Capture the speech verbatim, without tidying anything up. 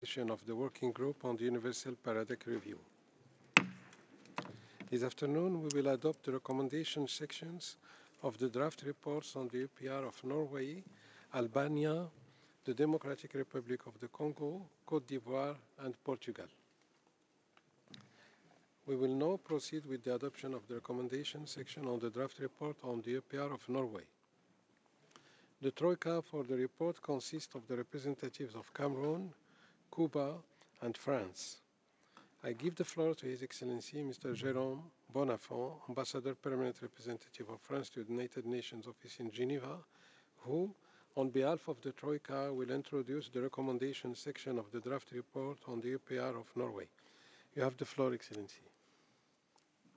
session of the Working Group on the Universal Periodic Review. This afternoon, we will adopt the recommendation sections of the draft reports on the U P R of Norway, Albania, the Democratic Republic of the Congo, Côte d'Ivoire, and Portugal. We will now proceed with the adoption of the recommendation section on the draft report on the U P R of Norway. The Troika for the report consists of the representatives of Cameroon, Cuba, and France. I give the floor to His Excellency Mister Jérôme Bonafont, Ambassador Permanent Representative of France to the United Nations Office in Geneva, who, on behalf of the Troika, will introduce the recommendation section of the draft report on the U P R of Norway. You have the floor, Excellency.